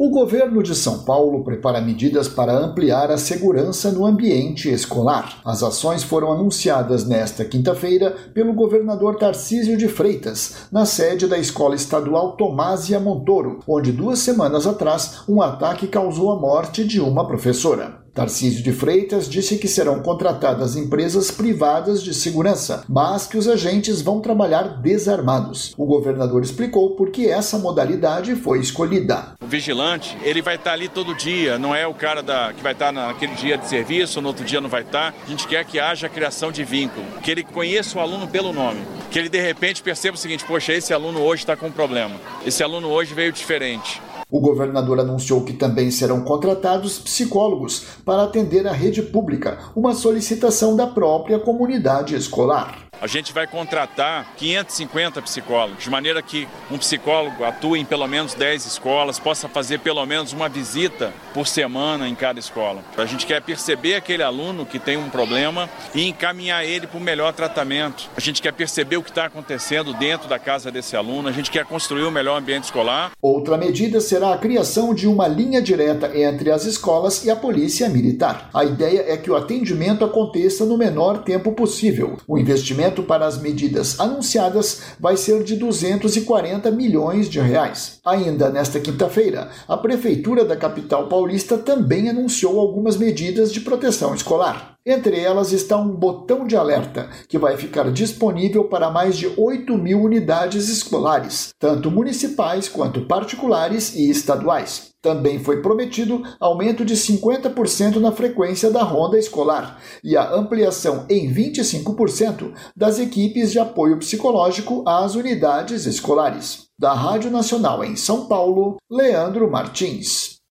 O governo de São Paulo prepara medidas para ampliar a segurança no ambiente escolar. As ações foram anunciadas nesta quinta-feira pelo governador Tarcísio de Freitas, na sede da Escola Estadual Tomásia Montoro, onde 2 semanas atrás um ataque causou a morte de uma professora. Tarcísio de Freitas disse que serão contratadas empresas privadas de segurança, mas que os agentes vão trabalhar desarmados. O governador explicou por que essa modalidade foi escolhida. O vigilante, ele vai estar ali todo dia, não é o cara que vai estar naquele dia de serviço, no outro dia não vai estar. A gente quer que haja a criação de vínculo, que ele conheça o aluno pelo nome, que ele de repente perceba o seguinte: poxa, esse aluno hoje está com um problema, esse aluno hoje veio diferente. O governador anunciou que também serão contratados psicólogos para atender a rede pública, uma solicitação da própria comunidade escolar. A gente vai contratar 550 psicólogos, de maneira que um psicólogo atue em pelo menos 10 escolas, possa fazer pelo menos uma visita por semana em cada escola. A gente quer perceber aquele aluno que tem um problema e encaminhar ele para o melhor tratamento. A gente quer perceber o que está acontecendo dentro da casa desse aluno, a gente quer construir um melhor ambiente escolar. Outra medida será a criação de uma linha direta entre as escolas e a polícia militar. A ideia é que o atendimento aconteça no menor tempo possível. O investimento para as medidas anunciadas vai ser de 240 milhões de reais. Ainda nesta quinta-feira, a Prefeitura da capital paulista também anunciou algumas medidas de proteção escolar. Entre elas está um botão de alerta, que vai ficar disponível para mais de 8.000 unidades escolares, tanto municipais quanto particulares e estaduais. Também foi prometido aumento de 50% na frequência da ronda escolar e a ampliação em 25% das equipes de apoio psicológico às unidades escolares. Da Rádio Nacional em São Paulo, Leandro Martins.